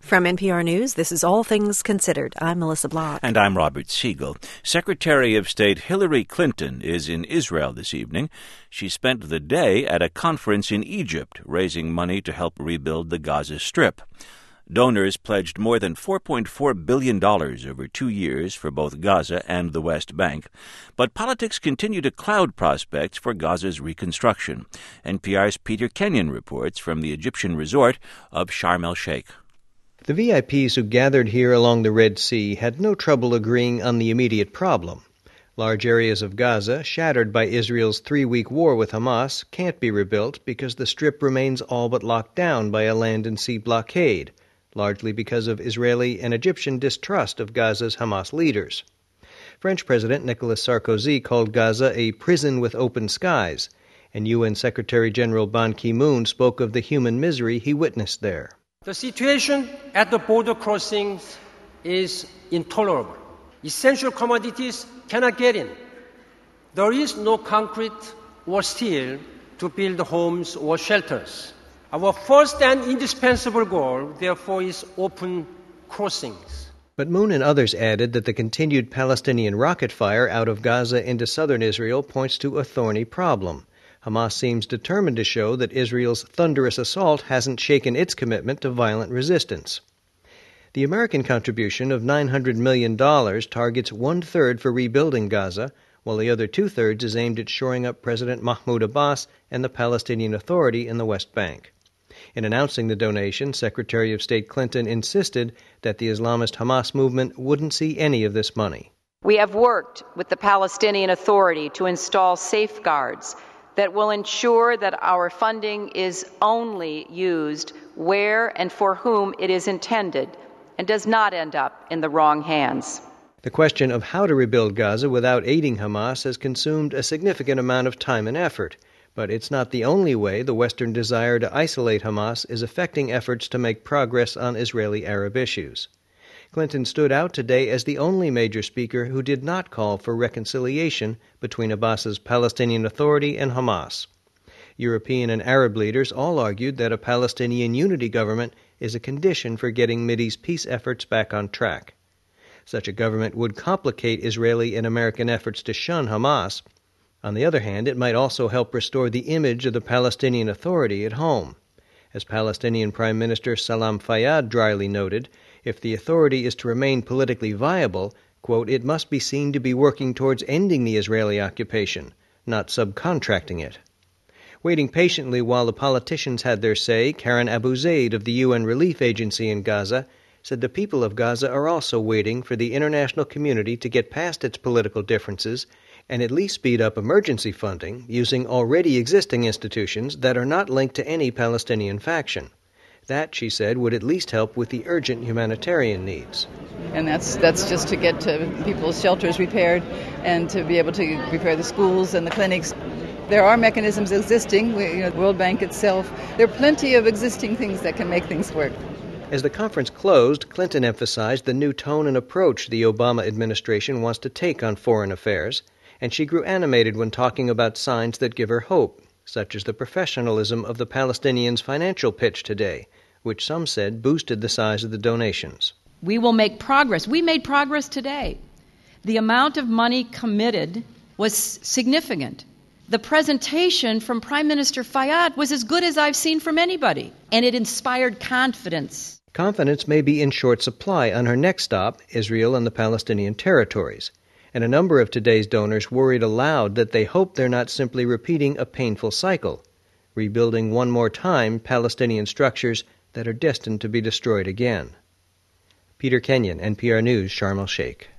From NPR News, this is All Things Considered. I'm Melissa Block. And I'm Robert Siegel. Secretary of State Hillary Clinton is in Israel this evening. She spent the day at a conference in Egypt, raising money to help rebuild the Gaza Strip. Donors pledged more than $4.4 billion over 2 years for both Gaza and the West Bank. But politics continue to cloud prospects for Gaza's reconstruction. NPR's Peter Kenyon reports from the Egyptian resort of Sharm el-Sheikh. The VIPs who gathered here along the Red Sea had no trouble agreeing on the immediate problem. Large areas of Gaza, shattered by Israel's 3-week war with Hamas, can't be rebuilt because the Strip remains all but locked down by a land and sea blockade, largely because of Israeli and Egyptian distrust of Gaza's Hamas leaders. French President Nicolas Sarkozy called Gaza a prison with open skies, and UN Secretary-General Ban Ki-moon spoke of the human misery he witnessed there. The situation at the border crossings is intolerable. Essential commodities cannot get in. There is no concrete or steel to build homes or shelters. Our first and indispensable goal, therefore, is open crossings. But Moon and others added that the continued Palestinian rocket fire out of Gaza into southern Israel points to a thorny problem. Hamas seems determined to show that Israel's thunderous assault hasn't shaken its commitment to violent resistance. The American contribution of $900 million targets 1/3 for rebuilding Gaza, while the other 2/3 is aimed at shoring up President Mahmoud Abbas and the Palestinian Authority in the West Bank. In announcing the donation, Secretary of State Clinton insisted that the Islamist Hamas movement wouldn't see any of this money. We have worked with the Palestinian Authority to install safeguards that will ensure that our funding is only used where and for whom it is intended and does not end up in the wrong hands. The question of how to rebuild Gaza without aiding Hamas has consumed a significant amount of time and effort. But it's not the only way the Western desire to isolate Hamas is affecting efforts to make progress on Israeli-Arab issues. Clinton stood out today as the only major speaker who did not call for reconciliation between Abbas's Palestinian Authority and Hamas. European and Arab leaders all argued that a Palestinian unity government is a condition for getting Mideast peace efforts back on track. Such a government would complicate Israeli and American efforts to shun Hamas. On the other hand, it might also help restore the image of the Palestinian Authority at home. As Palestinian Prime Minister Salam Fayyad dryly noted, if the authority is to remain politically viable, quote, it must be seen to be working towards ending the Israeli occupation, not subcontracting it. Waiting patiently while the politicians had their say, Karen Abu Zaid of the UN Relief Agency in Gaza said the people of Gaza are also waiting for the international community to get past its political differences and at least speed up emergency funding using already existing institutions that are not linked to any Palestinian faction. That, she said, would at least help with the urgent humanitarian needs. And that's just to get to people's shelters repaired and to be able to repair the schools and the clinics. There are mechanisms existing, the World Bank itself. There are plenty of existing things that can make things work. As the conference closed, Clinton emphasized the new tone and approach the Obama administration wants to take on foreign affairs, and she grew animated when talking about signs that give her hope, such as the professionalism of the Palestinians' financial pitch today, which some said boosted the size of the donations. We will make progress. We made progress today. The amount of money committed was significant. The presentation from Prime Minister Fayyad was as good as I've seen from anybody, and it inspired confidence. Confidence may be in short supply on her next stop, Israel and the Palestinian territories. And a number of today's donors worried aloud that they hope they're not simply repeating a painful cycle, rebuilding one more time Palestinian structures that are destined to be destroyed again. Peter Kenyon, NPR News, Sharm el-Sheikh.